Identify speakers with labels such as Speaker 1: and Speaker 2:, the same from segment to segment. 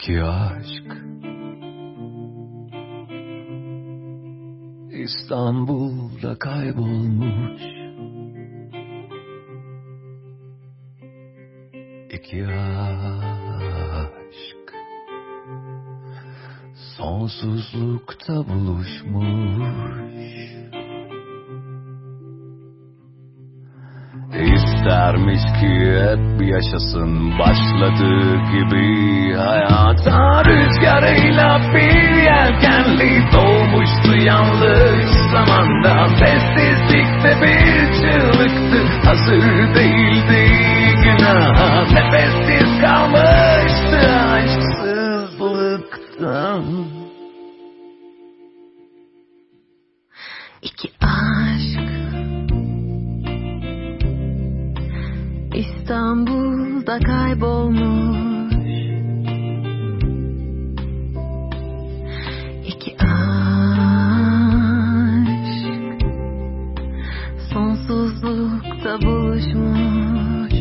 Speaker 1: İki aşk İstanbul'da kaybolmuş. İki aşk sonsuzlukta buluşmuş. İstermiş ki hep yaşasın başladığı gibi hayata, rüzgarıyla bir yelkenli doğmuştu yanlış zamanda. Sessizlikte bir çığlıktı, hazır değildi günaha. Nefessiz kalmıştı aşksızlıktan.
Speaker 2: İki aşk İstanbul'da kaybolmuş. İki aşk sonsuzlukta buluşmuş.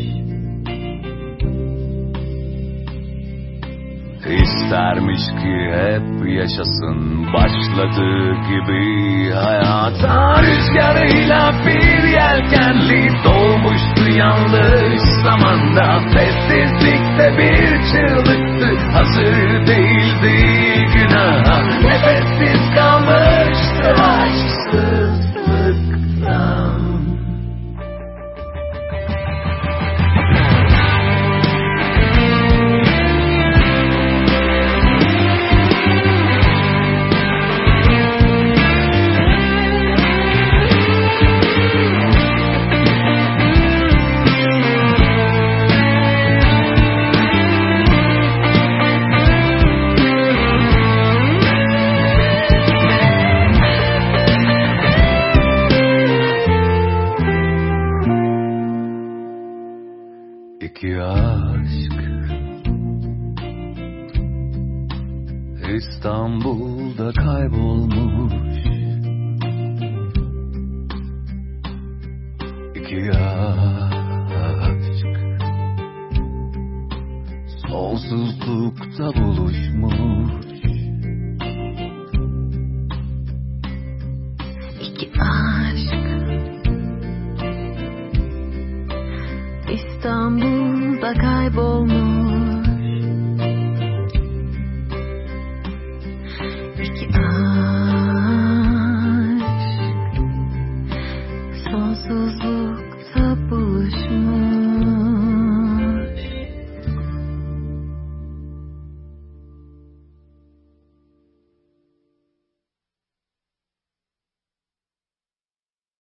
Speaker 1: İstermiş ki hep yaşasın başladığı gibi hayata, rüzgarıyla bir yelkenli doğmuştu yanlış zamanda. Sessizlikte bir çığlıktı, hazır değildi günaha. Nefessiz kalmıştı aşksızlıktan. İki aşk İstanbul'da kaybolmuş. İki aşk sonsuzlukta buluşmuş.